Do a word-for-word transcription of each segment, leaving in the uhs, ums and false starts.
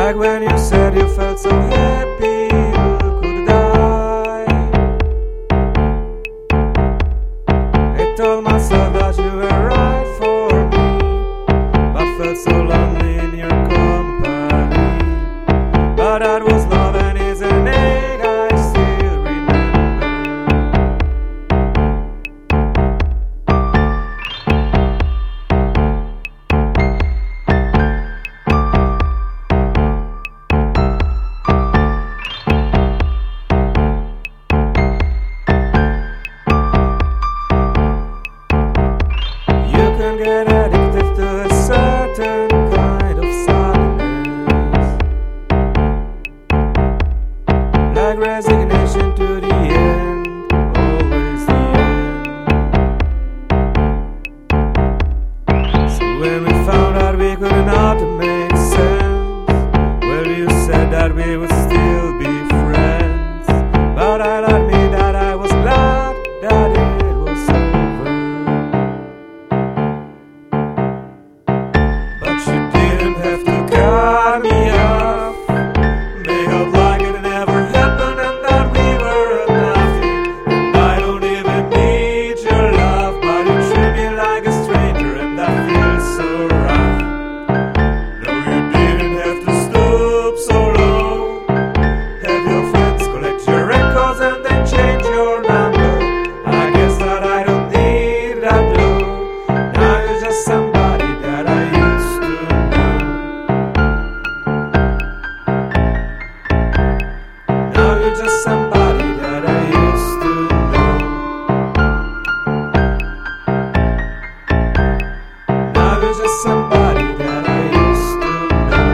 Like when you said you felt so happy you could die. I told myself that you were right for me, but felt so lonely in your company. But that was love and isn't it? I still remember. You can get addicted to a certain kind of sadness, like resignation to the end, always the end. So when we found out we could not make sense, well, you said that we would still be friends. But I'll admit that I was glad that it was over. But you didn't have to cut me off, make up like it never happened and that we were nothing. And I don't even need your love, but you treat me like a stranger and that feels so rough. No, you didn't have to stoop so low, have your friends collect your records and then change your number. I guess that I don't need that though. Now you're just somebody that I used to know. Now you're just somebody that I used to know. Now you're just somebody that I used to know.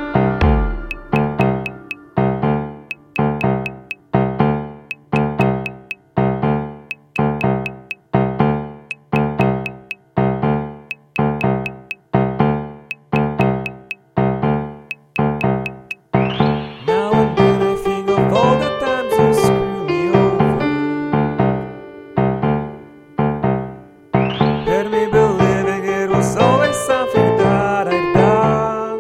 Now and then I think of all the times you screw me over, had me believing it was always something that I'd done.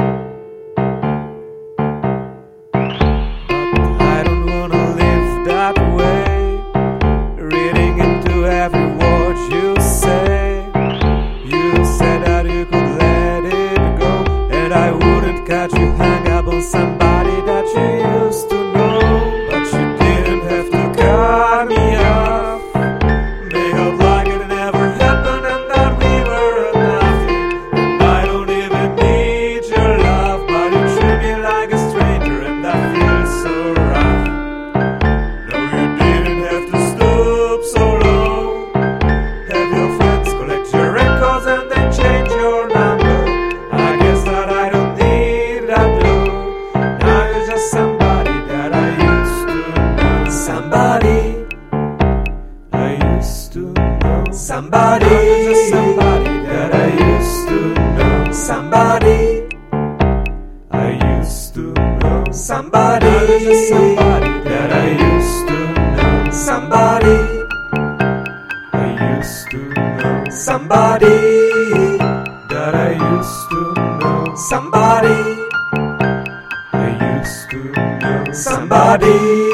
But I don't wanna live that way, reading into every word you say. You said that you could let it go, and I wouldn't catch you hang up on somebody that you used to know. But you didn't have to cut me off, make up like it never happened and that we were nothing. And I don't even need your love, but you treat me like a stranger and that feels so rough. No, you didn't have to stoop so low, have your friends collect your records and then change your number. I guess that I don't need that though. Now you're just somebody that I used to know. Somebody I used to know. Somebody, now you're just somebody that I used to know. Somebody I used to know. Somebody, now you're just somebody that I used to know. Somebody I used to know. Somebody that I used to know. Somebody I used to know. Somebody